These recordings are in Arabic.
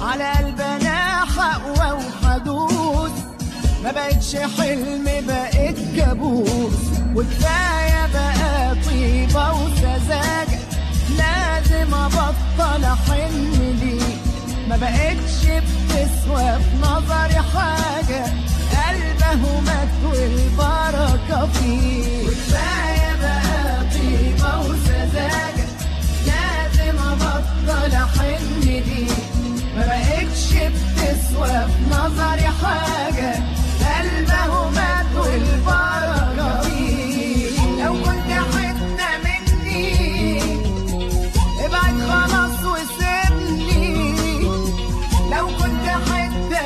على قلبنا حقوى وحدود، ما بقتش حلم بقت كابوس، وكفاية بقى طيبة وسذاجة، لازم أبطل أحن ليك، ما بقتش بتسوى في نظري حاجة، قلبه مات والبركة فيه، وكفاية بقى طيبة وسذاجة، لازم أبطل أحن ليك، ما بقتش بتسوى في نظري حاجة، قلبه مات والبركة فيه. لو كنت حتة مني ابعد خلاص وسيبني، لو كنت حتة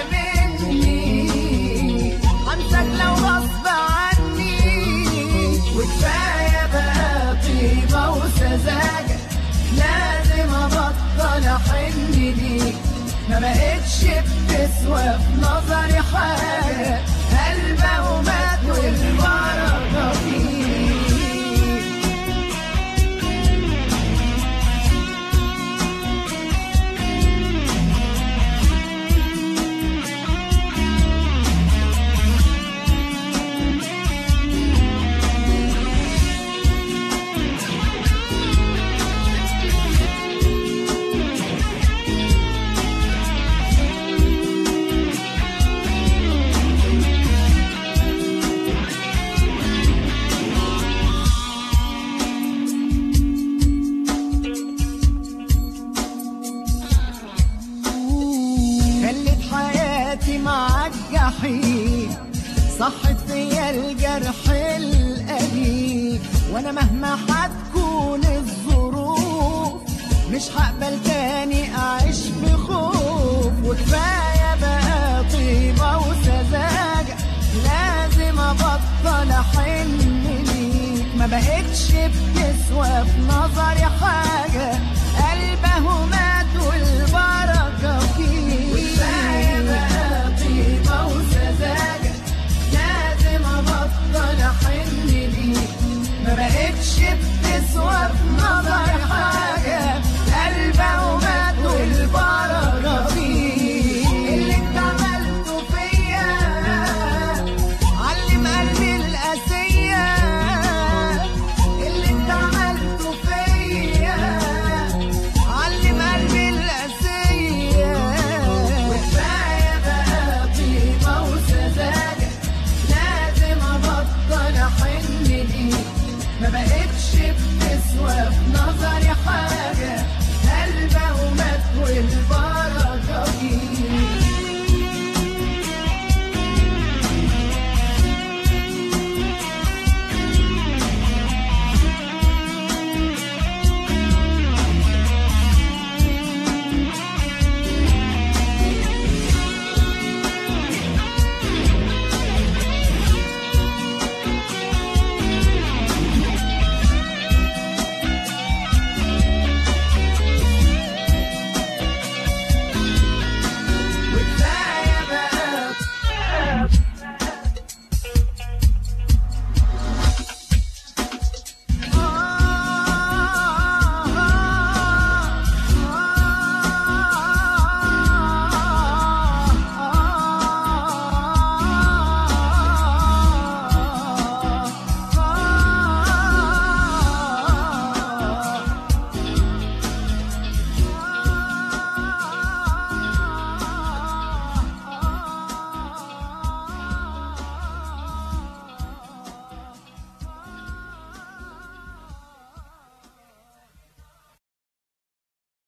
مني هنساك لو غصب عني، وكفاية بقى طيبة وسذاجة، لازم أبطل أحن ليك، ما بقتش بتسوى في نظري حاجة، قلبه مات والبركة فيه. معاك جحيم، صحت فيا الجرح القديم، وانا مهما هتكون الظروف مش هقبل تاني اعيش بخوف، وكفايه بقى طيبه وسذاجه، لازم ابطل احن ليك، ما بقتش بتسوى في نظري حاجه، قلبه مات والبركه فيه، وكفايه بقى طيبه وسذاجه، لازم ابطل احن ليك، ما بقتش بتسوى في نظري حاجه، قلبه مات والبركه فيه. اللي انت عملته فيا علم قلبي القاسيه، اللي انت عملته فيا علم قلبي القاسيه، وكفايه بقى طيبه وسذاجه، لازم ابطل احن ليك، ما